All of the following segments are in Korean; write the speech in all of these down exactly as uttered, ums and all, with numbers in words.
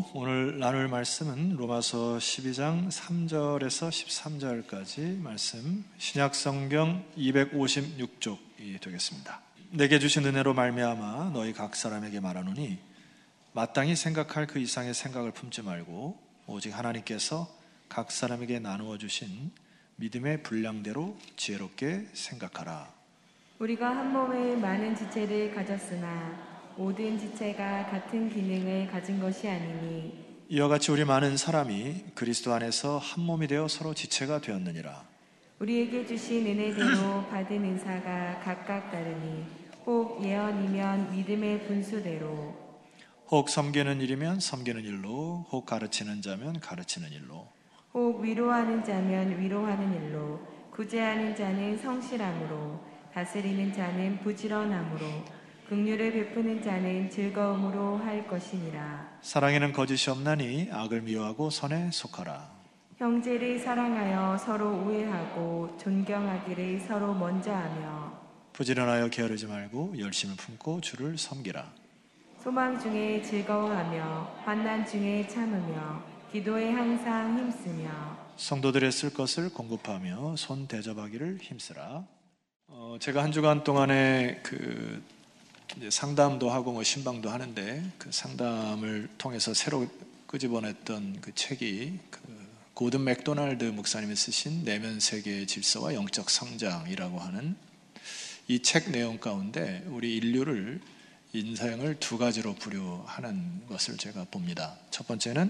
오늘 나눌 말씀은 로마서 십이 장 삼 절에서 십삼 절까지 말씀, 신약성경 이백오십육 쪽이 되겠습니다. 내게 주신 은혜로 말미암아 너희 각 사람에게 말하노니 마땅히 생각할 그 이상의 생각을 품지 말고 오직 하나님께서 각 사람에게 나누어 주신 믿음의 분량대로 지혜롭게 생각하라. 우리가 한 몸에 많은 지체를 가졌으나 모든 지체가 같은 기능을 가진 것이 아니니 이와 같이 우리 많은 사람이 그리스도 안에서 한 몸이 되어 서로 지체가 되었느니라. 우리에게 주신 은혜대로 받은 은사가 각각 다르니 혹 예언이면 믿음의 분수대로, 혹 섬기는 일이면 섬기는 일로, 혹 가르치는 자면 가르치는 일로, 혹 위로하는 자면 위로하는 일로, 구제하는 자는 성실함으로, 다스리는 자는 부지런함으로, 긍휼을 베푸는 자는 즐거움으로 할 것이니라. 사랑에는 거짓이 없나니 악을 미워하고 선에 속하라. 형제를 사랑하여 서로 우애하고 존경하기를 서로 먼저 하며 부지런하여 게으르지 말고 열심을 품고 주를 섬기라. 소망 중에 즐거워하며 환난 중에 참으며 기도에 항상 힘쓰며 성도들의 쓸 것을 공급하며 손 대접하기를 힘쓰라. 어, 제가 한 주간 동안에 그 이제 상담도 하고 뭐 신방도 하는데 그 상담을 통해서 새로 끄집어냈던 그 책이 그 고든 맥도날드 목사님이 쓰신 내면 세계의 질서와 영적 성장이라고 하는 이 책 내용 가운데 우리 인류를 인생을 두 가지로 분류하는 것을 제가 봅니다. 첫 번째는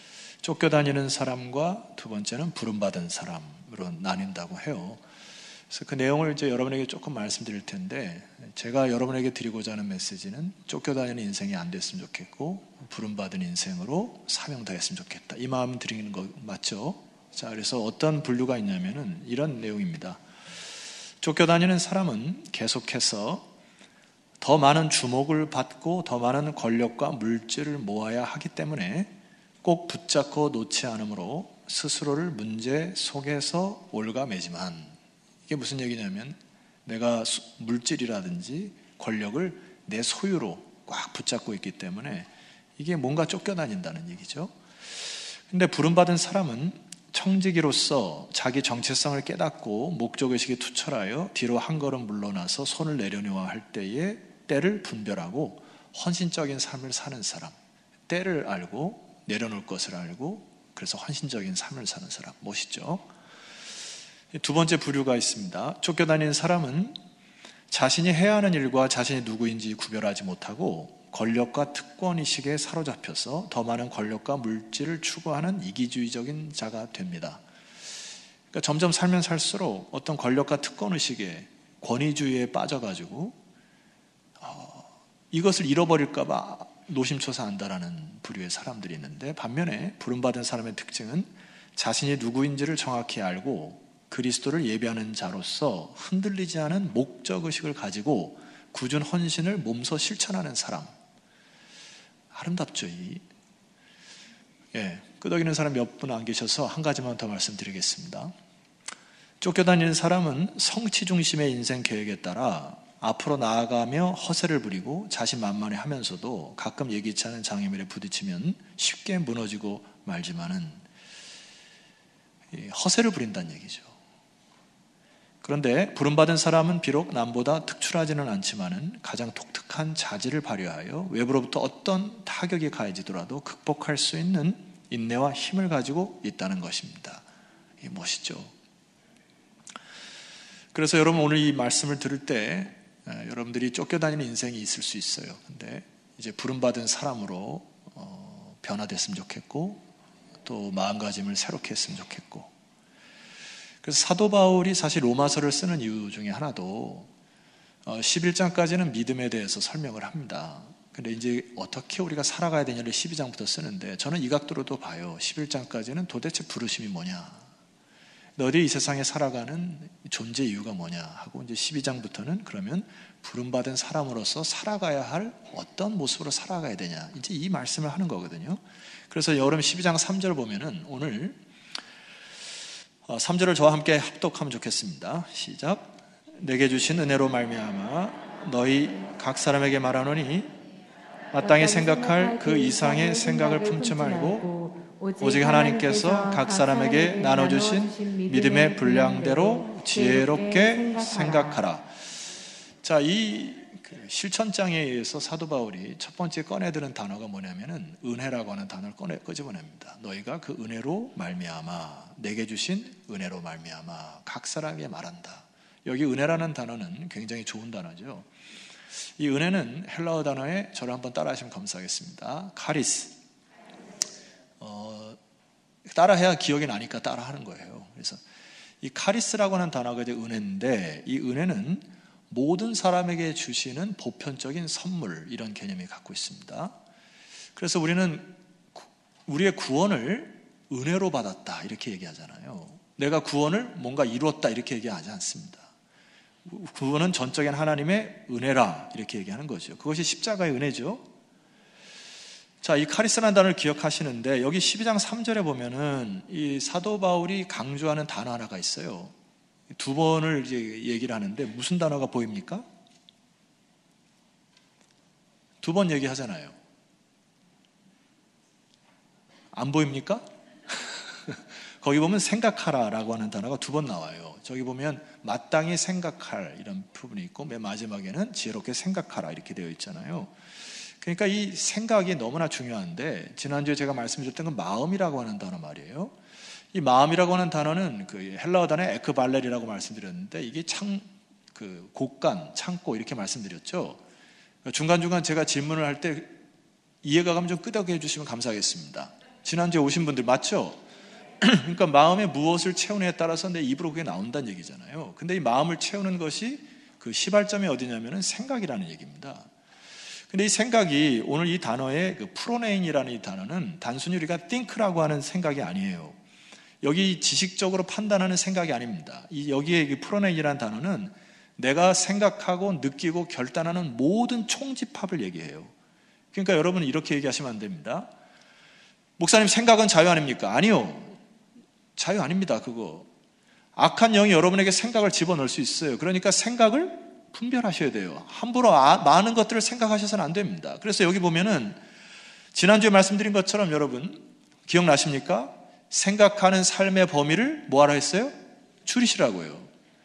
쫓겨다니는 사람과 두 번째는 부름받은 사람으로 나뉜다고 해요. 그래서 그 내용을 이제 여러분에게 조금 말씀드릴 텐데, 제가 여러분에게 드리고자 하는 메시지는 쫓겨다니는 인생이 안 됐으면 좋겠고 부름받은 인생으로 사명 다했으면 좋겠다, 이 마음 드리는 거 맞죠? 자, 그래서 어떤 분류가 있냐면은 이런 내용입니다. 쫓겨다니는 사람은 계속해서 더 많은 주목을 받고 더 많은 권력과 물질을 모아야 하기 때문에 꼭 붙잡고 놓지 않으므로 스스로를 문제 속에서 올가매지만, 이게 무슨 얘기냐면 내가 물질이라든지 권력을 내 소유로 꽉 붙잡고 있기 때문에 이게 뭔가 쫓겨다닌다는 얘기죠. 근데 부름받은 사람은 청지기로서 자기 정체성을 깨닫고 목적의식에 투철하여 뒤로 한 걸음 물러나서 손을 내려놓아야 할 때에 때를 분별하고 헌신적인 삶을 사는 사람, 때를 알고 내려놓을 것을 알고 그래서 헌신적인 삶을 사는 사람, 멋있죠? 두 번째 부류가 있습니다. 쫓겨다니는 사람은 자신이 해야 하는 일과 자신이 누구인지 구별하지 못하고 권력과 특권의식에 사로잡혀서 더 많은 권력과 물질을 추구하는 이기주의적인 자가 됩니다. 그러니까 점점 살면 살수록 어떤 권력과 특권의식에, 권위주의에 빠져가지고 어, 이것을 잃어버릴까 봐 노심초사한다라는 부류의 사람들이 있는데, 반면에 부름받은 사람의 특징은 자신이 누구인지를 정확히 알고 그리스도를 예배하는 자로서 흔들리지 않은 목적의식을 가지고 굳은 헌신을 몸소 실천하는 사람. 아름답죠? 이. 예, 끄덕이는 사람 몇 분 안 계셔서 한 가지만 더 말씀드리겠습니다. 쫓겨다니는 사람은 성취 중심의 인생 계획에 따라 앞으로 나아가며 허세를 부리고 자신만만해 하면서도 가끔 예기치 않은 장애물에 부딪히면 쉽게 무너지고 말지만은 허세를 부린다는 얘기죠. 그런데 부름받은 사람은 비록 남보다 특출하지는 않지만은 가장 독특한 자질을 발휘하여 외부로부터 어떤 타격이 가해지더라도 극복할 수 있는 인내와 힘을 가지고 있다는 것입니다. 이게 멋있죠. 그래서 여러분 오늘 이 말씀을 들을 때 여러분들이 쫓겨다니는 인생이 있을 수 있어요. 근데 이제 부름받은 사람으로 어, 변화됐으면 좋겠고 또 마음가짐을 새롭게 했으면 좋겠고, 그래서 사도 바울이 사실 로마서를 쓰는 이유 중에 하나도 십일 장까지는 믿음에 대해서 설명을 합니다. 근데 이제 어떻게 우리가 살아가야 되냐를 십이 장부터 쓰는데, 저는 이 각도로도 봐요. 십일 장까지는 도대체 부르심이 뭐냐, 너희들이 이 세상에 살아가는 존재 이유가 뭐냐 하고, 이제 십이 장부터는 그러면 부름받은 사람으로서 살아가야 할 어떤 모습으로 살아가야 되냐, 이제 이 말씀을 하는 거거든요. 그래서 여름 십이 장 삼 절 보면은 오늘 삼 절을 저와 함께 합독하면 좋겠습니다. 시작. 내게 주신 은혜로 말미암아 너희 각 사람에게 말하노니 마땅히 생각할 그 이상의 생각을 품지 말고 오직 하나님께서 각 사람에게 나눠주신 믿음의 분량대로 지혜롭게 생각하라. 자, 이 실천장에 의해서 사도 바울이 첫 번째 꺼내드는 단어가 뭐냐면은 은혜라고 하는 단어를 꺼내 끄집어냅니다. 너희가 그 은혜로 말미암아, 내게 주신 은혜로 말미암아 각 사람에게 말한다. 여기 은혜라는 단어는 굉장히 좋은 단어죠. 이 은혜는 헬라어 단어에 저를 한번 따라하시면 감사하겠습니다. 카리스. 어, 따라해야 기억이 나니까 따라하는 거예요. 그래서 이 카리스라고 하는 단어가 이제 은혜인데, 이 은혜는 모든 사람에게 주시는 보편적인 선물, 이런 개념이 갖고 있습니다. 그래서 우리는 우리의 구원을 은혜로 받았다 이렇게 얘기하잖아요. 내가 구원을 뭔가 이루었다 이렇게 얘기하지 않습니다. 구원은 전적인 하나님의 은혜라 이렇게 얘기하는 거죠. 그것이 십자가의 은혜죠. 자, 이 카리스라는 단어를 기억하시는데 여기 십이 장 삼 절에 보면은 이 사도 바울이 강조하는 단어 하나가 있어요. 두 번을 이제 얘기를 하는데 무슨 단어가 보입니까? 두 번 얘기하잖아요. 안 보입니까? 거기 보면 생각하라라고 하는 단어가 두 번 나와요. 저기 보면 마땅히 생각할 이런 부분이 있고 맨 마지막에는 지혜롭게 생각하라 이렇게 되어 있잖아요. 그러니까 이 생각이 너무나 중요한데, 지난주에 제가 말씀드렸던 건 마음이라고 하는 단어 말이에요. 이 마음이라고 하는 단어는 그 헬라어 단어 에크발렐이라고 말씀드렸는데, 이게 창, 그 곳간, 창고 이렇게 말씀드렸죠. 중간중간 제가 질문을 할 때 이해가 가면 좀 끄덕여 주시면 감사하겠습니다. 지난주에 오신 분들 맞죠? 그러니까 마음에 무엇을 채우느냐에 따라서 내 입으로 그게 나온다는 얘기잖아요. 근데 이 마음을 채우는 것이 그 시발점이 어디냐면은 생각이라는 얘기입니다. 근데 이 생각이 오늘 이 단어의 그 프로네인이라는 이 단어는 단순히 우리가 think라고 하는 생각이 아니에요. 여기 지식적으로 판단하는 생각이 아닙니다. 이 여기에 이 프로네인이라는 단어는 내가 생각하고 느끼고 결단하는 모든 총집합을 얘기해요. 그러니까 여러분은 이렇게 얘기하시면 안 됩니다. 목사님, 생각은 자유 아닙니까? 아니요. 자유 아닙니다. 그거. 악한 영이 여러분에게 생각을 집어넣을 수 있어요. 그러니까 생각을 분별하셔야 돼요. 함부로 아, 많은 것들을 생각하셔서는 안 됩니다. 그래서 여기 보면은 지난주에 말씀드린 것처럼 여러분 기억나십니까? 생각하는 삶의 범위를 뭐하라 했어요? 줄이시라고요.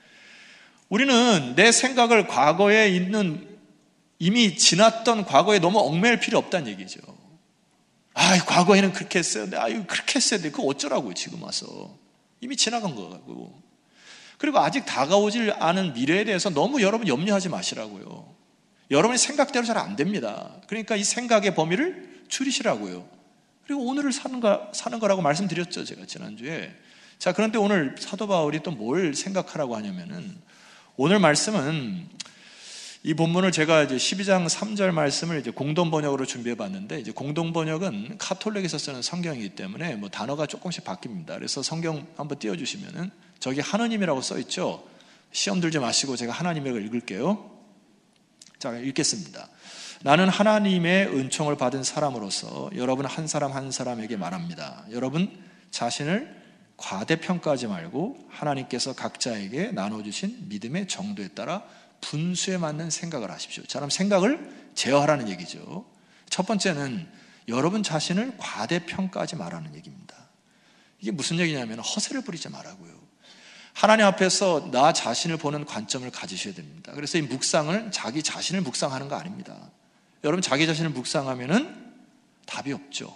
우리는 내 생각을 과거에 있는 이미 지났던 과거에 너무 얽매일 필요 없다는 얘기죠. 아, 과거에는 그렇게 했어요. 아유, 그렇게 했어야 돼. 그거 어쩌라고요, 지금 와서. 이미 지나간 거고. 그리고 아직 다가오질 않은 미래에 대해서 너무 여러분 염려하지 마시라고요. 여러분의 생각대로 잘 안 됩니다. 그러니까 이 생각의 범위를 줄이시라고요. 그리고 오늘을 사는, 거, 사는 거라고 말씀드렸죠, 제가 지난주에. 자, 그런데 오늘 사도 바울이 또 뭘 생각하라고 하냐면은, 오늘 말씀은 이 본문을 제가 이제 십이 장 삼 절 말씀을 이제 공동 번역으로 준비해 봤는데, 이제 공동 번역은 카톨릭에서 쓰는 성경이기 때문에 뭐 단어가 조금씩 바뀝니다. 그래서 성경 한번 띄워주시면은 저기 하느님이라고 써 있죠. 시험 들지 마시고 제가 하나님이라고 읽을게요. 자, 읽겠습니다. 나는 하나님의 은총을 받은 사람으로서 여러분 한 사람 한 사람에게 말합니다. 여러분 자신을 과대평가하지 말고 하나님께서 각자에게 나눠주신 믿음의 정도에 따라 분수에 맞는 생각을 하십시오. 자, 그럼 생각을 제어하라는 얘기죠. 첫 번째는 여러분 자신을 과대평가하지 말라는 얘기입니다. 이게 무슨 얘기냐면 허세를 부리지 말라고요. 하나님 앞에서 나 자신을 보는 관점을 가지셔야 됩니다. 그래서 이 묵상을 자기 자신을 묵상하는 거 아닙니다. 여러분 자기 자신을 묵상하면은 답이 없죠.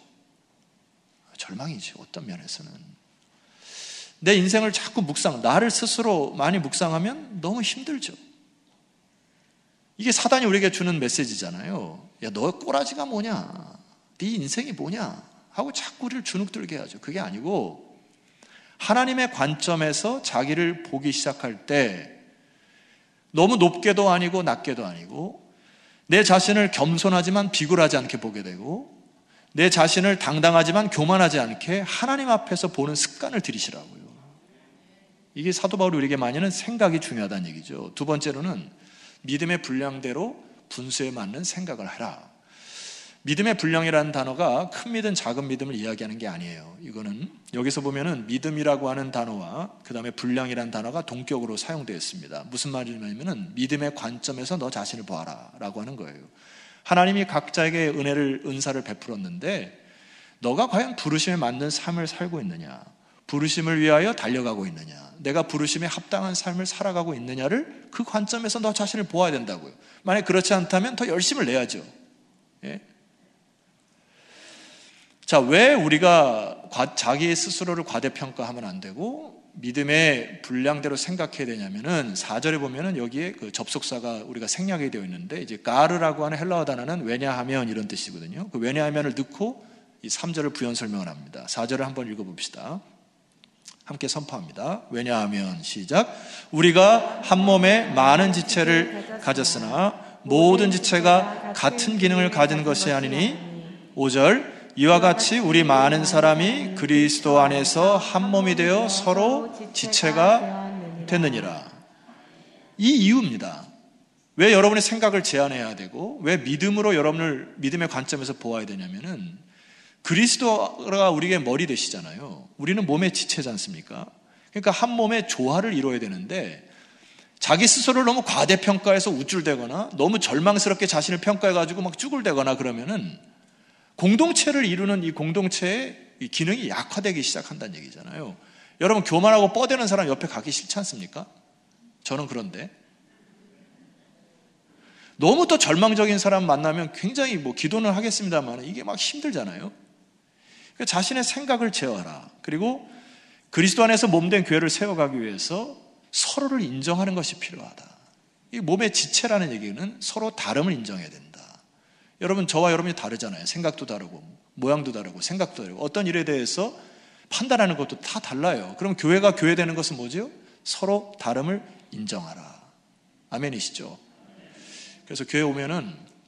절망이죠. 어떤 면에서는. 내 인생을 자꾸 묵상, 나를 스스로 많이 묵상하면 너무 힘들죠. 이게 사단이 우리에게 주는 메시지잖아요. 야, 너 꼬라지가 뭐냐? 네 인생이 뭐냐? 하고 자꾸 우리를 주눅들게 하죠. 그게 아니고 하나님의 관점에서 자기를 보기 시작할 때 너무 높게도 아니고 낮게도 아니고 내 자신을 겸손하지만 비굴하지 않게 보게 되고 내 자신을 당당하지만 교만하지 않게 하나님 앞에서 보는 습관을 들이시라고요. 이게 사도 바울이 우리에게 많이 하는 생각이 중요하다는 얘기죠. 두 번째로는 믿음의 분량대로 분수에 맞는 생각을 하라. 믿음의 분량이라는 단어가 큰 믿음, 작은 믿음을 이야기하는 게 아니에요. 이거는 여기서 보면은 믿음이라고 하는 단어와 그 다음에 분량이라는 단어가 동격으로 사용되어 있습니다. 무슨 말이냐면은 믿음의 관점에서 너 자신을 보아라 라고 하는 거예요. 하나님이 각자에게 은혜를, 은사를 베풀었는데 너가 과연 부르심에 맞는 삶을 살고 있느냐, 부르심을 위하여 달려가고 있느냐, 내가 부르심에 합당한 삶을 살아가고 있느냐를 그 관점에서 너 자신을 보아야 된다고요. 만약 그렇지 않다면 더 열심을 내야죠. 예? 자, 왜 우리가 자기 스스로를 과대평가하면 안 되고 믿음의 분량대로 생각해야 되냐면은 사 절에 보면은 여기에 그 접속사가 우리가 생략이 되어 있는데 이제 가르라고 하는 헬라어 단어는 왜냐하면 이런 뜻이거든요. 그 왜냐하면을 넣고 이 삼 절을 부연 설명을 합니다. 사 절을 한번 읽어봅시다. 함께 선포합니다. 왜냐하면 시작. 우리가 한 몸에 많은 지체를 가졌으나 모든 지체가 같은 기능을 가진 것이 아니니 오 절. 이와 같이 우리 많은 사람이 그리스도 안에서 한 몸이 되어 서로 지체가 됐느니라. 이 이유입니다. 왜 여러분의 생각을 제한해야 되고 왜 믿음으로 여러분을 믿음의 관점에서 보아야 되냐면은 그리스도가 우리에게 머리 되시잖아요. 우리는 몸의 지체지 않습니까? 그러니까 한 몸의 조화를 이루어야 되는데 자기 스스로를 너무 과대평가해서 우쭐대거나 너무 절망스럽게 자신을 평가해가지고 막 쭈글대거나 그러면은 공동체를 이루는 이 공동체의 이 기능이 약화되기 시작한다는 얘기잖아요. 여러분 교만하고 뻐대는 사람 옆에 가기 싫지 않습니까? 저는 그런데 너무 또 절망적인 사람 만나면 굉장히 뭐 기도는 하겠습니다만 이게 막 힘들잖아요. 그러니까 자신의 생각을 제어하라. 그리고 그리스도 안에서 몸된 교회를 세워가기 위해서 서로를 인정하는 것이 필요하다. 이 몸의 지체라는 얘기는 서로 다름을 인정해야 된다. 여러분 저와 여러분이 다르잖아요. 생각도 다르고 모양도 다르고 생각도 다르고 어떤 일에 대해서 판단하는 것도 다 달라요. 그럼 교회가 교회되는 것은 뭐죠? 서로 다름을 인정하라. 아멘이시죠? 그래서 교회 오면은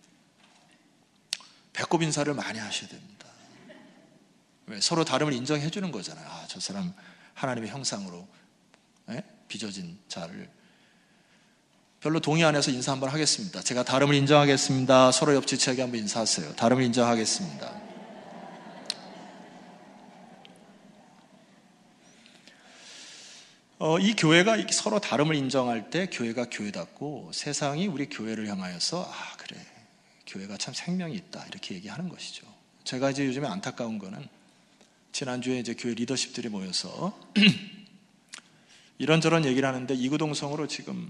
배꼽 인사를 많이 하셔야 됩니다. 왜? 서로 다름을 인정해 주는 거잖아요. 아, 저 사람 하나님의 형상으로 에? 빚어진 자를 별로 동의 안 해서 인사 한번 하겠습니다. 제가 다름을 인정하겠습니다. 서로 옆 지체에게 한번 인사하세요. 다름을 인정하겠습니다. 어, 이 교회가 서로 다름을 인정할 때 교회가 교회답고 세상이 우리 교회를 향하여서 아 그래 교회가 참 생명이 있다 이렇게 얘기하는 것이죠. 제가 이제 요즘에 안타까운 거는 지난주에 이제 교회 리더십들이 모여서 이런저런 얘기를 하는데 이구동성으로 지금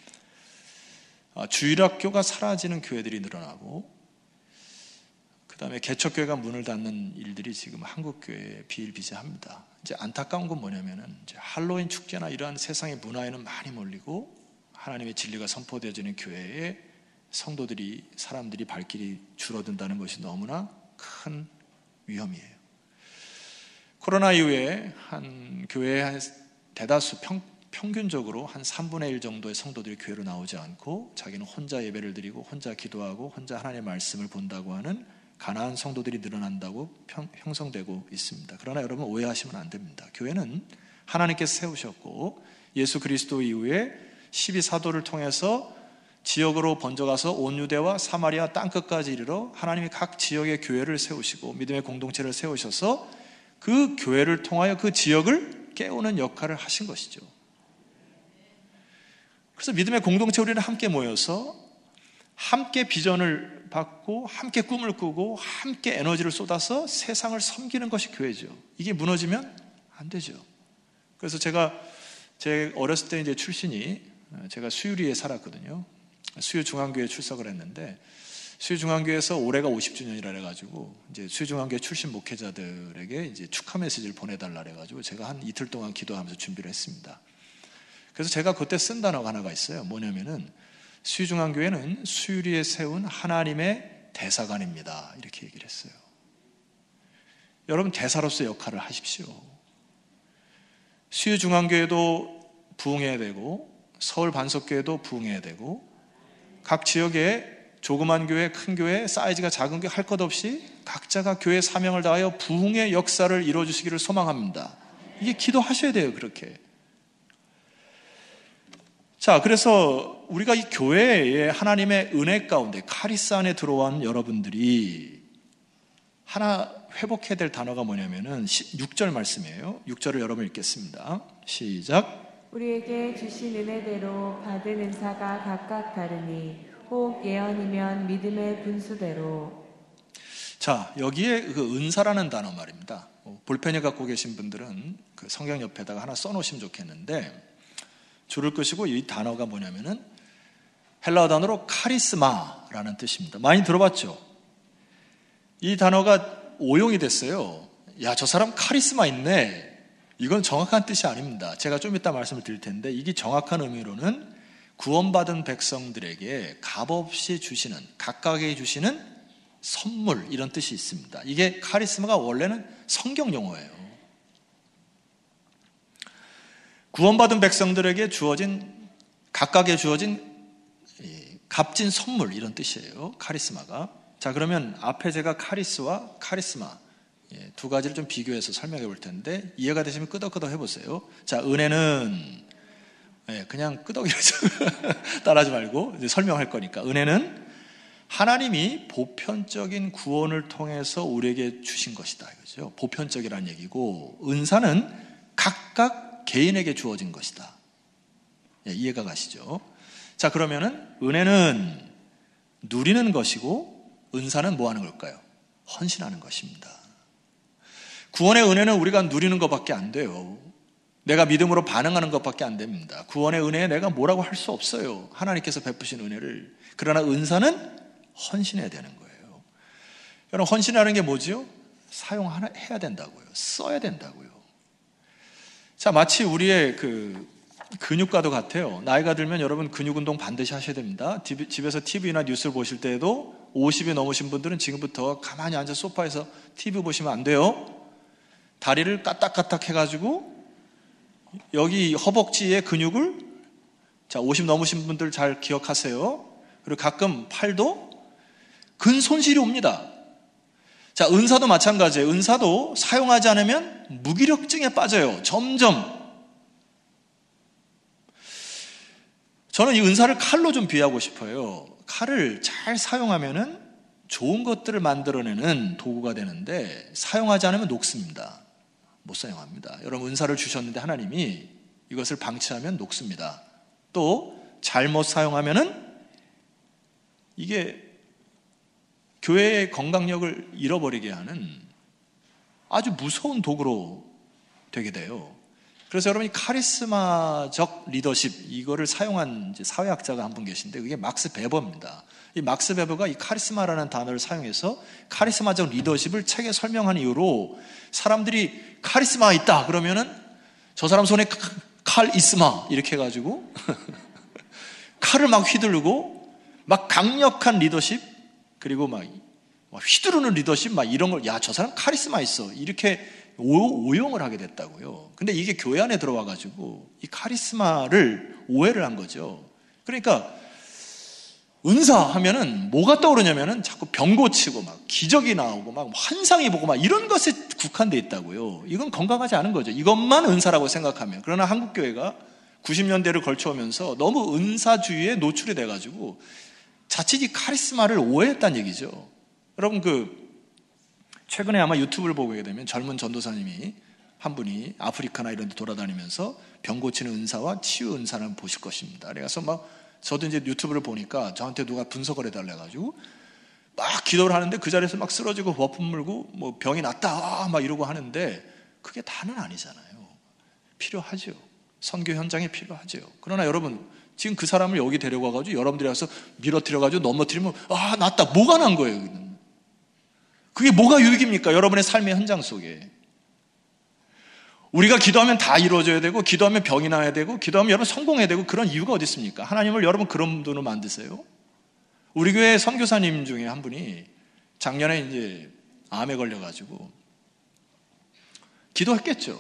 주일학교가 사라지는 교회들이 늘어나고 그 다음에 개척교회가 문을 닫는 일들이 지금 한국교회에 비일비재합니다. 이제 안타까운 건 뭐냐면은 이제 할로윈 축제나 이러한 세상의 문화에는 많이 몰리고 하나님의 진리가 선포되어지는 교회에 성도들이 사람들이 발길이 줄어든다는 것이 너무나 큰 위험이에요. 코로나 이후에 한 교회의 한 대다수 평, 평균적으로 한 삼분의 일 정도의 성도들이 교회로 나오지 않고 자기는 혼자 예배를 드리고 혼자 기도하고 혼자 하나님의 말씀을 본다고 하는 가난한 성도들이 늘어난다고 평, 형성되고 있습니다. 그러나 여러분 오해하시면 안 됩니다. 교회는 하나님께서 세우셨고 예수 그리스도 이후에 십이 사도를 통해서 지역으로 번져가서 온 유대와 사마리아 땅끝까지 이르러 하나님이 각 지역의 교회를 세우시고 믿음의 공동체를 세우셔서 그 교회를 통하여 그 지역을 깨우는 역할을 하신 것이죠. 그래서 믿음의 공동체 우리는 함께 모여서 함께 비전을 받고 함께 꿈을 꾸고 함께 에너지를 쏟아서 세상을 섬기는 것이 교회죠. 이게 무너지면 안 되죠. 그래서 제가 제 어렸을 때 이제 출신이 제가 수유리에 살았거든요. 수유중앙교회에 출석을 했는데 수유중앙교회에서 올해가 오십 주년이라 해가지고 이제 수유중앙교회 출신 목회자들에게 이제 축하 메시지를 보내달라 해가지고 제가 한 이틀 동안 기도하면서 준비를 했습니다. 그래서 제가 그때 쓴 단어가 하나가 있어요. 뭐냐면은 수유중앙교회는 수유리에 세운 하나님의 대사관입니다. 이렇게 얘기를 했어요. 여러분 대사로서의 역할을 하십시오. 수유중앙교회도 부흥해야 되고 서울 반석교회도 부흥해야 되고 각 지역에 조그만 교회, 큰 교회, 사이즈가 작은 교회 할 것 없이 각자가 교회 사명을 다하여 부흥의 역사를 이루어주시기를 소망합니다. 이게 기도하셔야 돼요. 그렇게. 자, 그래서 우리가 이 교회에 하나님의 은혜 가운데 카리스 안에 들어온 여러분들이 하나 회복해야 될 단어가 뭐냐면은 육 절 말씀이에요. 육 절을 여러분 읽겠습니다. 시작. 우리에게 주신 은혜대로 받은 은사가 각각 다르니 혹 예언이면 믿음의 분수대로. 자, 여기에 그 은사라는 단어 말입니다. 볼펜을 갖고 계신 분들은 그 성경 옆에다가 하나 써놓으시면 좋겠는데, 줄을 끄시고 이 단어가 뭐냐면은 헬라어 단어로 카리스마라는 뜻입니다. 많이 들어봤죠? 이 단어가 오용이 됐어요. 야, 저 사람 카리스마 있네. 이건 정확한 뜻이 아닙니다. 제가 좀 이따 말씀을 드릴 텐데, 이게 정확한 의미로는 구원받은 백성들에게 값없이 주시는, 각각에게 주시는 선물, 이런 뜻이 있습니다. 이게 카리스마가 원래는 성경 용어예요. 구원받은 백성들에게 주어진, 각각에 주어진 값진 선물, 이런 뜻이에요. 카리스마가. 자, 그러면 앞에 제가 카리스와 카리스마 두 가지를 좀 비교해서 설명해 볼 텐데, 이해가 되시면 끄덕끄덕 해보세요. 자, 은혜는 그냥 끄덕이라죠. 따라하지 말고 이제 설명할 거니까. 은혜는 하나님이 보편적인 구원을 통해서 우리에게 주신 것이다, 이거죠. 보편적이라는 얘기고, 은사는 각각 개인에게 주어진 것이다. 예, 이해가 가시죠? 자, 그러면은 은혜는 누리는 것이고, 은사는 뭐 하는 걸까요? 헌신하는 것입니다. 구원의 은혜는 우리가 누리는 것밖에 안 돼요. 내가 믿음으로 반응하는 것밖에 안 됩니다. 구원의 은혜에 내가 뭐라고 할 수 없어요. 하나님께서 베푸신 은혜를. 그러나 은사는 헌신해야 되는 거예요. 여러분, 헌신하는 게 뭐지요? 사용해야 된다고요. 써야 된다고요. 자, 마치 우리의 그 근육과도 같아요. 나이가 들면 여러분 근육 운동 반드시 하셔야 됩니다. 집에서 티비나 뉴스를 보실 때에도 오십이 넘으신 분들은 지금부터 가만히 앉아 소파에서 티비 보시면 안 돼요. 다리를 까딱까딱 해가지고 여기 허벅지의 근육을, 자, 오십 넘으신 분들 잘 기억하세요. 그리고 가끔 팔도 근 손실이 옵니다. 자, 은사도 마찬가지예요. 은사도 사용하지 않으면 무기력증에 빠져요. 점점. 저는 이 은사를 칼로 좀 비유하고 싶어요. 칼을 잘 사용하면은 좋은 것들을 만들어내는 도구가 되는데, 사용하지 않으면 녹습니다. 못 사용합니다. 여러분, 은사를 주셨는데 하나님이 이것을 방치하면 녹습니다. 또 잘못 사용하면은 이게 교회의 건강력을 잃어버리게 하는 아주 무서운 도구로 되게 돼요. 그래서 여러분이 카리스마적 리더십, 이거를 사용한 이제 사회학자가 한 분 계신데, 그게 막스 베버입니다. 이 막스 베버가 이 카리스마라는 단어를 사용해서 카리스마적 리더십을 책에 설명한 이유로, 사람들이 카리스마 있다 그러면은 저 사람 손에 칼 있으마 이렇게 해가지고 칼을 막 휘두르고, 막 강력한 리더십, 그리고 막 휘두르는 리더십, 막 이런 걸, 야, 저 사람 카리스마 있어, 이렇게 오, 오용을 하게 됐다고요. 근데 이게 교회 안에 들어와가지고 이 카리스마를 오해를 한 거죠. 그러니까 은사 하면은 뭐가 떠오르냐면은 자꾸 병 고치고 막 기적이 나오고 막 환상이 보고 막 이런 것에 국한돼 있다고요. 이건 건강하지 않은 거죠. 이것만 은사라고 생각하면. 그러나 한국교회가 구십 년대를 걸쳐오면서 너무 은사주의에 노출이 돼가지고 자칫 이 카리스마를 오해했다는 얘기죠. 여러분, 그 최근에 아마 유튜브를 보게 되면 젊은 전도사님이 한 분이 아프리카나 이런 데 돌아다니면서 병 고치는 은사와 치유 은사를 보실 것입니다. 그래서 막 저도 이제 유튜브를 보니까 저한테 누가 분석을 해달래 가지고 막 기도를 하는데 그 자리에서 막 쓰러지고 버품 물고 뭐 병이 낫다 막 이러고 하는데, 그게 다는 아니잖아요. 필요하죠. 선교 현장에 필요하죠. 그러나 여러분, 지금 그 사람을 여기 데려가 가지고 여러분들이 와서 밀어뜨려 가지고 넘어뜨리면 아, 낫다. 뭐가 난 거예요, 여기는. 그게 뭐가 유익입니까? 여러분의 삶의 현장 속에. 우리가 기도하면 다 이루어져야 되고, 기도하면 병이 나야 되고, 기도하면 여러분 성공해야 되고, 그런 이유가 어디 있습니까? 하나님을 여러분 그런 분으로 만드세요. 우리 교회 선교사님 중에 한 분이 작년에 이제 암에 걸려가지고 기도했겠죠.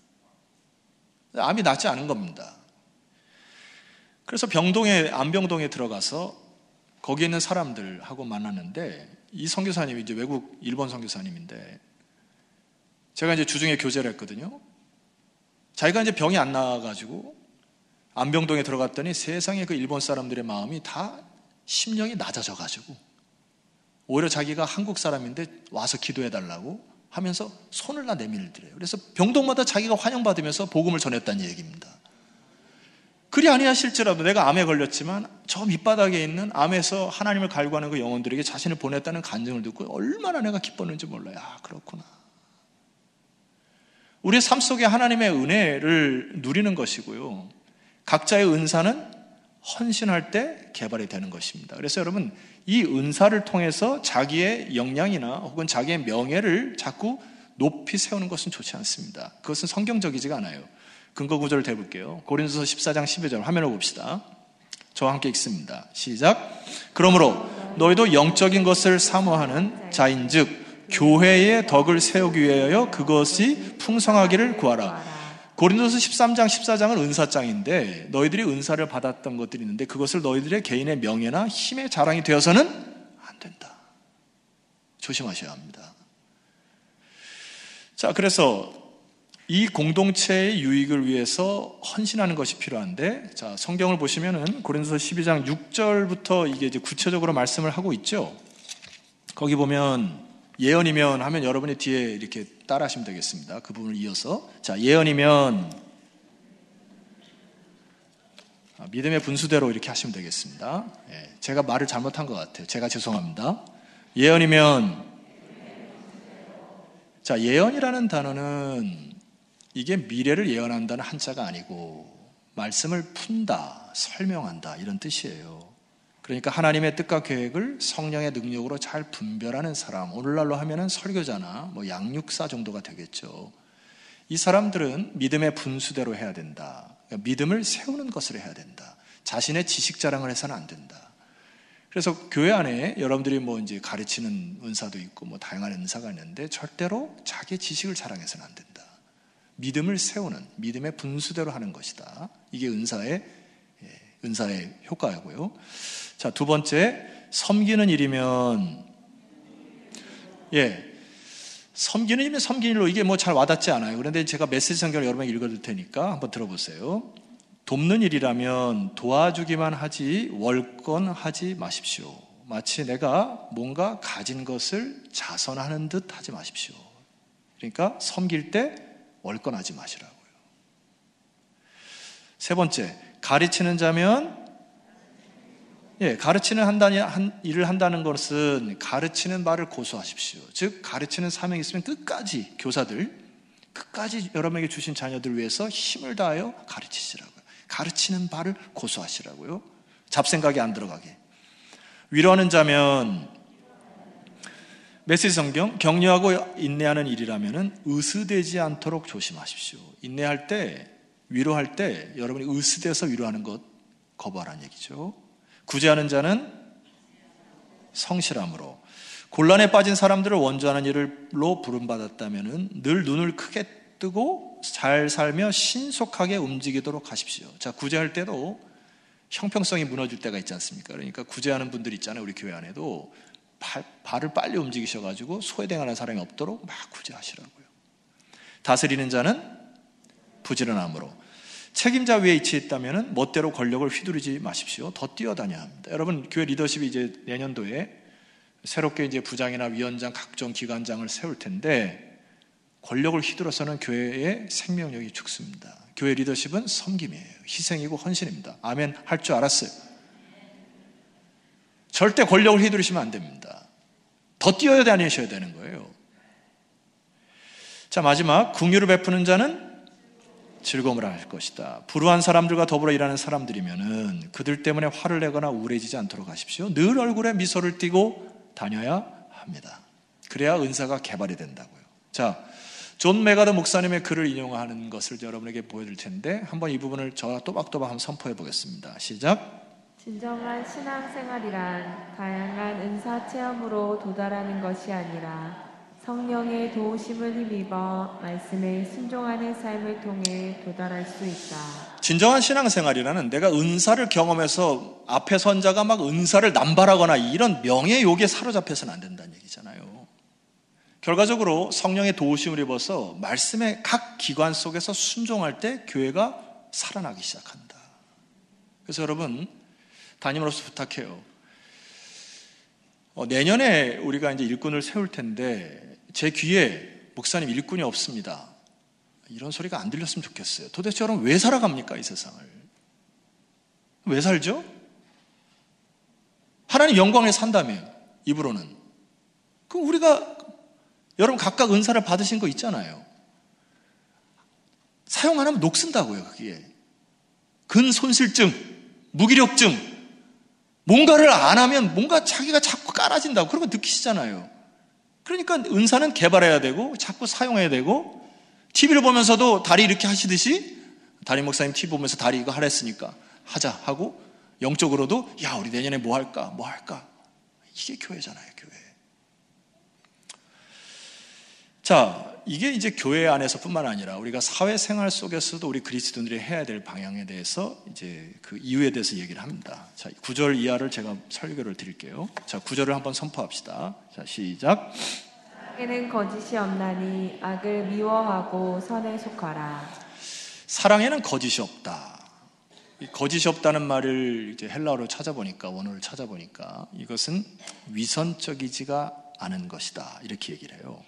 암이 낫지 않은 겁니다. 그래서 병동에, 암병동에 들어가서 거기에 있는 사람들하고 만났는데, 이 선교사님이 이제 외국 일본 선교사님인데, 제가 이제 주중에 교제를 했거든요. 자기가 이제 병이 안 나와가지고 암병동에 들어갔더니 세상에 그 일본 사람들의 마음이 다 심령이 낮아져가지고 오히려 자기가 한국 사람인데 와서 기도해달라고 하면서 손을 다 내밀더래요. 그래서 병동마다 자기가 환영받으면서 복음을 전했다는 얘기입니다. 그리 아니하실지라도 내가 암에 걸렸지만 저 밑바닥에 있는 암에서 하나님을 갈구하는 그 영혼들에게 자신을 보냈다는 간증을 듣고 얼마나 내가 기뻤는지 몰라요. 아, 그렇구나. 우리의 삶 속에 하나님의 은혜를 누리는 것이고요. 각자의 은사는 헌신할 때 개발이 되는 것입니다. 그래서 여러분, 이 은사를 통해서 자기의 역량이나 혹은 자기의 명예를 자꾸 높이 세우는 것은 좋지 않습니다. 그것은 성경적이지가 않아요. 근거 구절을 대볼게요. 고린도서 십사 장 십이 절 화면을 봅시다. 저와 함께 읽습니다. 시작. 그러므로 너희도 영적인 것을 사모하는 자인즉 교회의 덕을 세우기 위하여 그것이 풍성하기를 구하라. 고린도서 십삼 장 십사 장은 은사장인데 너희들이 은사를 받았던 것들이 있는데 그것을 너희들의 개인의 명예나 힘의 자랑이 되어서는 안 된다. 조심하셔야 합니다. 자, 그래서 이 공동체의 유익을 위해서 헌신하는 것이 필요한데, 자, 성경을 보시면은 고린도서 십이 장 육 절부터 이게 이제 구체적으로 말씀을 하고 있죠. 거기 보면 예언이면 하면 여러분이 뒤에 이렇게 따라 하시면 되겠습니다. 그 부분을 이어서. 자, 예언이면 믿음의 분수대로 이렇게 하시면 되겠습니다. 예, 제가 말을 잘못한 것 같아요. 제가 죄송합니다. 예언이면, 자, 예언이라는 단어는 이게 미래를 예언한다는 한자가 아니고 말씀을 푼다, 설명한다 이런 뜻이에요. 그러니까 하나님의 뜻과 계획을 성령의 능력으로 잘 분별하는 사람, 오늘날로 하면은 설교자나 뭐 양육사 정도가 되겠죠. 이 사람들은 믿음의 분수대로 해야 된다. 그러니까 믿음을 세우는 것을 해야 된다. 자신의 지식 자랑을 해서는 안 된다. 그래서 교회 안에 여러분들이 뭐 이제 가르치는 은사도 있고 뭐 다양한 은사가 있는데 절대로 자기의 지식을 자랑해서는 안 된다. 믿음을 세우는, 믿음의 분수대로 하는 것이다. 이게 은사의 은사의 효과이고요. 자, 두 번째, 섬기는 일이면, 예, 섬기는 일이면 섬기는 일로 이게 뭐 잘 와닿지 않아요. 그런데 제가 메시지 성경을 여러분에게 읽어줄 테니까 한번 들어보세요. 돕는 일이라면 도와주기만 하지 월권하지 마십시오. 마치 내가 뭔가 가진 것을 자선하는 듯 하지 마십시오. 그러니까 섬길 때 월권하지 마시라고요. 세 번째, 가르치는 자면, 예, 가르치는 한다니, 한, 일을 한다는 것은 가르치는 바를 고수하십시오. 즉, 가르치는 사명이 있으면 끝까지, 교사들, 끝까지 여러분에게 주신 자녀들 위해서 힘을 다하여 가르치시라고요. 가르치는 바를 고수하시라고요. 잡생각이 안 들어가게. 위로하는 자면, 메시지 성경, 격려하고 인내하는 일이라면 의스되지 않도록 조심하십시오. 인내할 때, 위로할 때 여러분이 의스대서 위로하는 것 거부하라는 얘기죠. 구제하는 자는 성실함으로. 곤란에 빠진 사람들을 원조하는 일로 부름받았다면 늘 눈을 크게 뜨고 잘 살며 신속하게 움직이도록 하십시오. 자, 구제할 때도 형평성이 무너질 때가 있지 않습니까? 그러니까 구제하는 분들 있잖아요. 우리 교회 안에도 발, 발을 빨리 움직이셔가지고 소외당하는 사람이 없도록 막 구제하시라고요. 다스리는 자는 부지런함으로. 책임자 위에 위치했다면 멋대로 권력을 휘두르지 마십시오. 더 뛰어다녀야 합니다. 여러분, 교회 리더십이 이제 내년도에 새롭게 이제 부장이나 위원장, 각종 기관장을 세울 텐데 권력을 휘둘러서는 교회의 생명력이 죽습니다. 교회 리더십은 섬김이에요. 희생이고 헌신입니다. 아멘 할 줄 알았어요. 절대 권력을 휘두르시면 안 됩니다. 더 뛰어다니셔야 되는 거예요. 자, 마지막, 긍휼을 베푸는 자는 즐거움을 할 것이다. 불우한 사람들과 더불어 일하는 사람들이면은 그들 때문에 화를 내거나 우울해지지 않도록 하십시오. 늘 얼굴에 미소를 띠고 다녀야 합니다. 그래야 은사가 개발이 된다고요. 자, 존 메가더 목사님의 글을 인용하는 것을 여러분에게 보여드릴 텐데 한번 이 부분을 저와 또박또박 한번 선포해 보겠습니다. 시작. 진정한 신앙생활이란 다양한 은사 체험으로 도달하는 것이 아니라 성령의 도우심을 힘입어 말씀에 순종하는 삶을 통해 도달할 수 있다. 진정한 신앙생활이라는 내가 은사를 경험해서 앞에 선 자가 막 은사를 남발하거나 이런 명예욕에 사로잡혀서는 안 된다는 얘기잖아요. 결과적으로 성령의 도우심을 입어서 말씀의 각 기관 속에서 순종할 때 교회가 살아나기 시작한다. 그래서 여러분, 담임으로서 부탁해요. 어, 내년에 우리가 이제 일꾼을 세울 텐데 제 귀에 목사님 일꾼이 없습니다. 이런 소리가 안 들렸으면 좋겠어요. 도대체 여러분 왜 살아갑니까? 이 세상을. 왜 살죠? 하나님 영광에 산다며, 입으로는. 그럼 우리가, 여러분 각각 은사를 받으신 거 있잖아요. 사용 안 하면 녹슨다고요, 그게. 근손실증, 무기력증, 뭔가를 안 하면 뭔가 자기가 자꾸 깔아진다고 그런 거 느끼시잖아요. 그러니까 은사는 개발해야 되고 자꾸 사용해야 되고, 티비를 보면서도 다리 이렇게 하시듯이 담임 목사님 티비 보면서 다리 이거 하랬으니까 하자 하고, 영적으로도 야 우리 내년에 뭐 할까 뭐 할까. 이게 교회잖아요, 교회. 자, 이게 이제 교회 안에서뿐만 아니라 우리가 사회생활 속에서도 우리 그리스도인들이 해야 될 방향에 대해서 이제 그 이유에 대해서 얘기를 합니다. 자, 구 절 이하를 제가 설교를 드릴게요. 자, 구 절을 한번 선포합시다. 자, 시작. 사랑에는 거짓이 없나니 악을 미워하고 선에 속하라. 사랑에는 거짓이 없다. 이 거짓이 없다는 말을 이제 헬라어로 찾아보니까, 원어를 찾아보니까 이것은 위선적이지가 않은 것이다, 이렇게 얘기를 해요.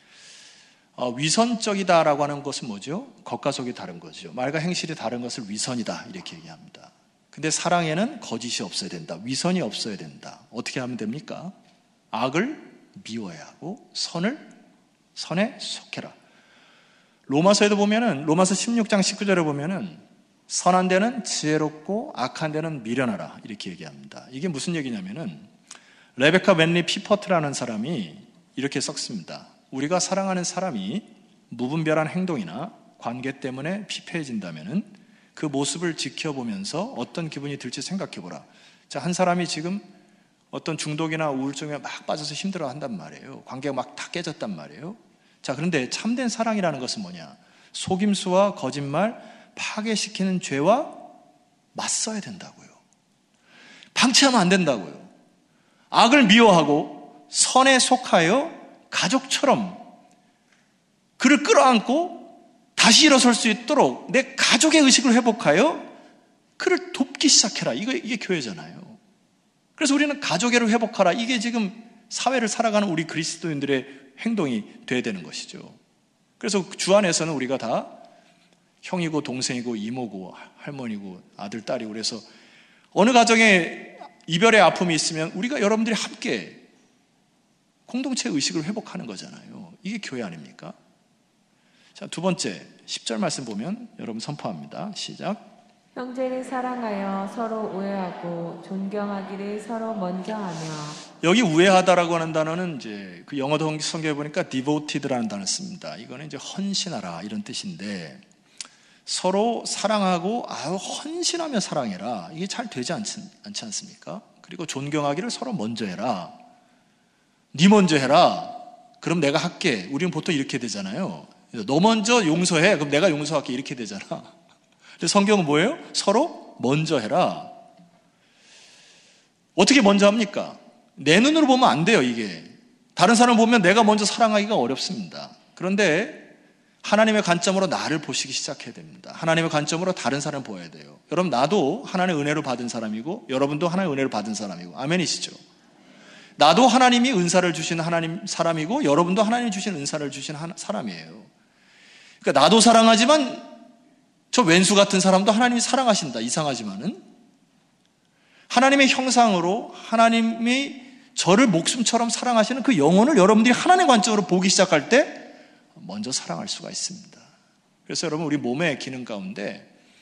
어, 위선적이다라고 하는 것은 뭐죠? 겉과 속이 다른 거죠. 말과 행실이 다른 것을 위선이다, 이렇게 얘기합니다. 근데 사랑에는 거짓이 없어야 된다, 위선이 없어야 된다. 어떻게 하면 됩니까? 악을 미워해야 하고 선을 선에 속해라. 로마서에도 보면은, 로마서 십육 장 십구 절에 보면은 선한 데는 지혜롭고 악한 데는 미련하라, 이렇게 얘기합니다. 이게 무슨 얘기냐면은 레베카 웬리 피퍼트라는 사람이 이렇게 썼습니다. 우리가 사랑하는 사람이 무분별한 행동이나 관계 때문에 피폐해진다면은 그 모습을 지켜보면서 어떤 기분이 들지 생각해보라. 자, 한 사람이 지금 어떤 중독이나 우울증에 막 빠져서 힘들어 한단 말이에요. 관계가 막 다 깨졌단 말이에요. 자, 그런데 참된 사랑이라는 것은 뭐냐? 속임수와 거짓말, 파괴시키는 죄와 맞서야 된다고요. 방치하면 안 된다고요. 악을 미워하고 선에 속하여 가족처럼 그를 끌어안고 다시 일어설 수 있도록 내 가족의 의식을 회복하여 그를 돕기 시작해라. 이거, 이게 교회잖아요. 그래서 우리는 가족애를 회복하라. 이게 지금 사회를 살아가는 우리 그리스도인들의 행동이 돼야 되는 것이죠. 그래서 주 안에서는 우리가 다 형이고 동생이고 이모고 할머니고 아들, 딸이고, 그래서 어느 가정에 이별의 아픔이 있으면 우리가 여러분들이 함께 공동체 의식을 회복하는 거잖아요. 이게 교회 아닙니까? 자, 두 번째 십 절 말씀 보면 여러분 선포합니다. 시작. 형제를 사랑하여 서로 우애하고 존경하기를 서로 먼저 하며. 여기 우애하다라고 하는 단어는 이제 그 영어 성경에 보니까 devoted라는 단어를 씁니다. 이거는 이제 헌신하라, 이런 뜻인데, 서로 사랑하고 아유 헌신하며 사랑해라. 이게 잘 되지 않지, 않지 않습니까? 그리고 존경하기를 서로 먼저 해라. 네 먼저 해라. 그럼 내가 할게. 우리는 보통 이렇게 되잖아요. 너 먼저 용서해. 그럼 내가 용서할게. 이렇게 되잖아. 근데 성경은 뭐예요? 서로 먼저 해라. 어떻게 먼저 합니까? 내 눈으로 보면 안 돼요, 이게. 다른 사람을 보면 내가 먼저 사랑하기가 어렵습니다. 그런데 하나님의 관점으로 나를 보시기 시작해야 됩니다. 하나님의 관점으로 다른 사람을 보아야 돼요. 여러분, 나도 하나님의 은혜를 받은 사람이고 여러분도 하나님의 은혜를 받은 사람이고, 아멘이시죠? 나도 하나님이 은사를 주신 하나님 사람이고 여러분도 하나님이 주신 은사를 주신 사람이에요. 그러니까 나도 사랑하지만 저 왼수 같은 사람도 하나님이 사랑하신다. 이상하지만은 하나님의 형상으로 하나님이 저를 목숨처럼 사랑하시는 그 영혼을 여러분들이 하나님의 관점으로 보기 시작할 때 먼저 사랑할 수가 있습니다. 그래서 여러분, 우리 몸의 기능 가운데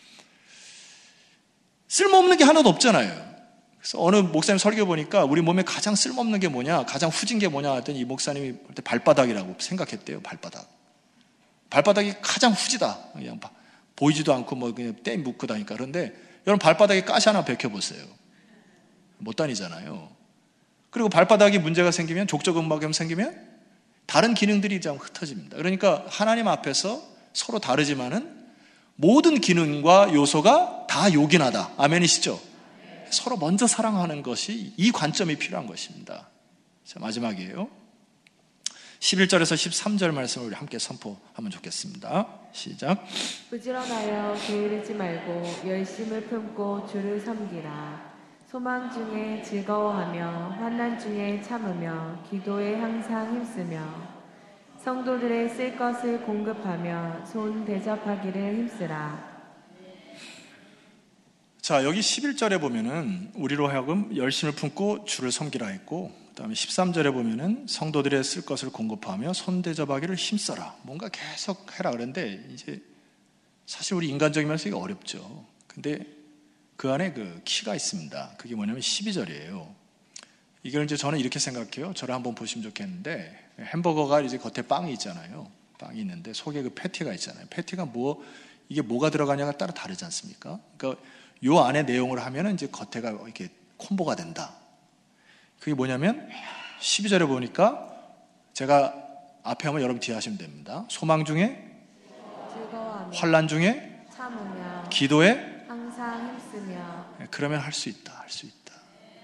쓸모없는 게 하나도 없잖아요. 그래서 어느 목사님 설교 보니까 우리 몸에 가장 쓸모없는 게 뭐냐, 가장 후진 게 뭐냐 했더니 이 목사님이 볼 때 발바닥이라고 생각했대요. 발바닥. 발바닥이 가장 후지다. 그냥 보이지도 않고 뭐 그냥 때 묶고 다니까. 그런데 여러분, 발바닥에 가시 하나 베껴보세요. 못 다니잖아요. 그리고 발바닥이 문제가 생기면, 족저근막염 생기면 다른 기능들이 좀 흩어집니다. 그러니까 하나님 앞에서 서로 다르지만은 모든 기능과 요소가 다 요긴하다. 아멘이시죠? 서로 먼저 사랑하는 것이, 이 관점이 필요한 것입니다. 자, 마지막이에요. 십일 절에서 십삼 절 말씀을 우리 함께 선포하면 좋겠습니다. 시작. 부지런하여 게으르지 말고 열심을 품고 주를 섬기라. 소망 중에 즐거워하며 환난 중에 참으며 기도에 항상 힘쓰며 성도들의 쓸 것을 공급하며 손 대접하기를 힘쓰라. 자, 여기 십일 절에 보면은 우리로 하여금 열심을 품고 주를 섬기라 했고, 그 다음에 십삼 절에 보면은 성도들의 쓸 것을 공급하며 손대접하기를 힘써라. 뭔가 계속 해라 그랬는데, 이제 사실 우리 인간적인 면에서 이게 어렵죠. 근데 그 안에 그 키가 있습니다. 그게 뭐냐면 십이 절이에요. 이걸 이제 저는 이렇게 생각해요. 저를 한번 보시면 좋겠는데, 햄버거가 이제 겉에 빵이 있잖아요. 빵이 있는데 속에 그 패티가 있잖아요. 패티가 뭐, 이게 뭐가 들어가냐가 따라 다르지 않습니까? 그러니까 요 안에 내용을 하면은 이제 겉에가 이렇게 콤보가 된다. 그게 뭐냐면 십이 절에 보니까 제가 앞에 하면 여러분 뒤에 하시면 됩니다. 소망 중에 즐거워하며 환난 중에 참으며 기도에 항상 힘쓰며. 그러면 할 수 있다. 할 수 있다.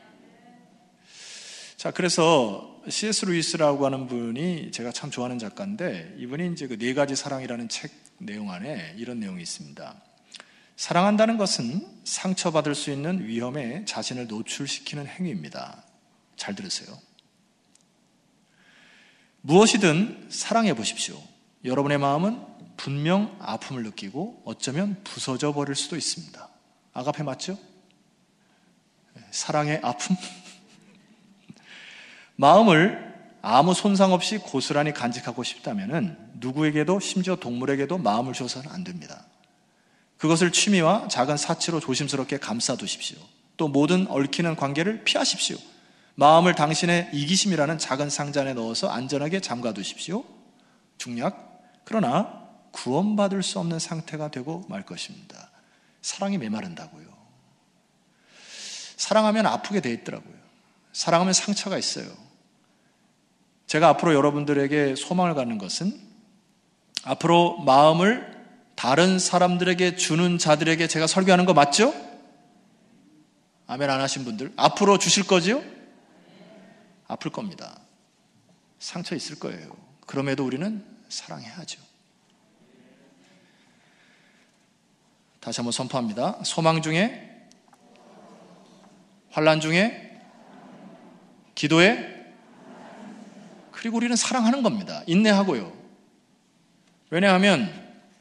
자, 그래서 씨 에스 루이스라고 하는 분이 제가 참 좋아하는 작가인데, 이분이 이제 그 네 가지 사랑이라는 책 내용 안에 이런 내용이 있습니다. 사랑한다는 것은 상처받을 수 있는 위험에 자신을 노출시키는 행위입니다. 잘 들으세요. 무엇이든 사랑해 보십시오. 여러분의 마음은 분명 아픔을 느끼고 어쩌면 부서져 버릴 수도 있습니다. 아가페 맞죠? 사랑의 아픔? 마음을 아무 손상 없이 고스란히 간직하고 싶다면 누구에게도, 심지어 동물에게도 마음을 줘서는 안 됩니다. 그것을 취미와 작은 사치로 조심스럽게 감싸두십시오. 또 모든 얽히는 관계를 피하십시오. 마음을 당신의 이기심이라는 작은 상자 안에 넣어서 안전하게 잠가두십시오. 중략, 그러나 구원받을 수 없는 상태가 되고 말 것입니다. 사랑이 메마른다고요. 사랑하면 아프게 돼 있더라고요. 사랑하면 상처가 있어요. 제가 앞으로 여러분들에게 소망을 갖는 것은, 앞으로 마음을 다른 사람들에게 주는 자들에게 제가 설교하는 거 맞죠? 아멘 안 하신 분들, 앞으로 주실 거지요? 아플 겁니다. 상처 있을 거예요. 그럼에도 우리는 사랑해야죠. 다시 한번 선포합니다. 소망 중에, 환난 중에, 기도에, 그리고 우리는 사랑하는 겁니다. 인내하고요. 왜냐하면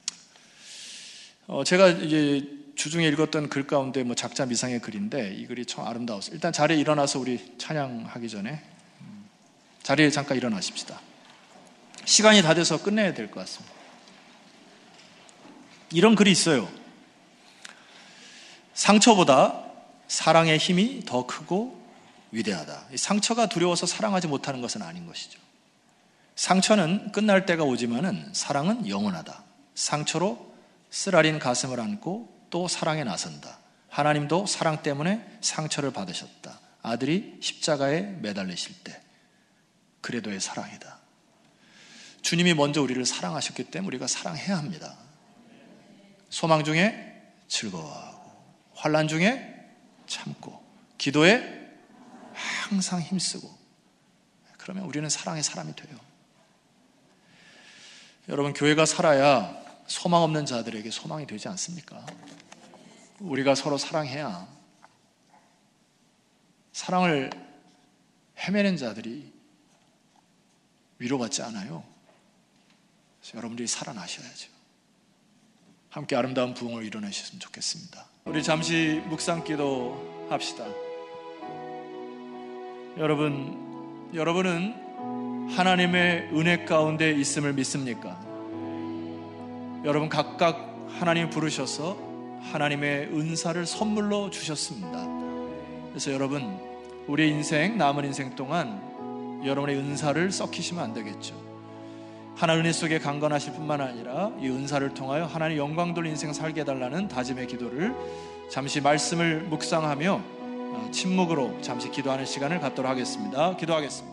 어, 제가 이제 주중에 읽었던 글 가운데 뭐 작자 미상의 글인데, 이 글이 참 아름다웠어요. 일단 자리에 일어나서 우리 찬양하기 전에 자리에 잠깐 일어나십시다. 시간이 다 돼서 끝내야 될 것 같습니다. 이런 글이 있어요. 상처보다 사랑의 힘이 더 크고 위대하다. 상처가 두려워서 사랑하지 못하는 것은 아닌 것이죠. 상처는 끝날 때가 오지만은 사랑은 영원하다. 상처로 쓰라린 가슴을 안고 또 사랑에 나선다. 하나님도 사랑 때문에 상처를 받으셨다. 아들이 십자가에 매달리실 때 그래도의 사랑이다. 주님이 먼저 우리를 사랑하셨기 때문에 우리가 사랑해야 합니다. 소망 중에 즐거워하고, 환난 중에 참고, 기도에 항상 힘쓰고, 그러면 우리는 사랑의 사람이 돼요. 여러분, 교회가 살아야 소망 없는 자들에게 소망이 되지 않습니까? 우리가 서로 사랑해야, 사랑을 헤매는 자들이 위로받지 않아요. 그래서 여러분들이 살아나셔야죠. 함께 아름다운 부흥을 이뤄내셨으면 좋겠습니다. 우리 잠시 묵상기도 합시다. 여러분, 여러분은 하나님의 은혜 가운데 있음을 믿습니까? 여러분 각각 하나님 부르셔서 하나님의 은사를 선물로 주셨습니다. 그래서 여러분, 우리의 인생, 남은 인생 동안 여러분의 은사를 썩히시면 안 되겠죠. 하나님 은혜 속에 강건하실 뿐만 아니라 이 은사를 통하여 하나님 영광 돌린 인생 살게 해달라는 다짐의 기도를 잠시 말씀을 묵상하며 침묵으로 잠시 기도하는 시간을 갖도록 하겠습니다. 기도하겠습니다.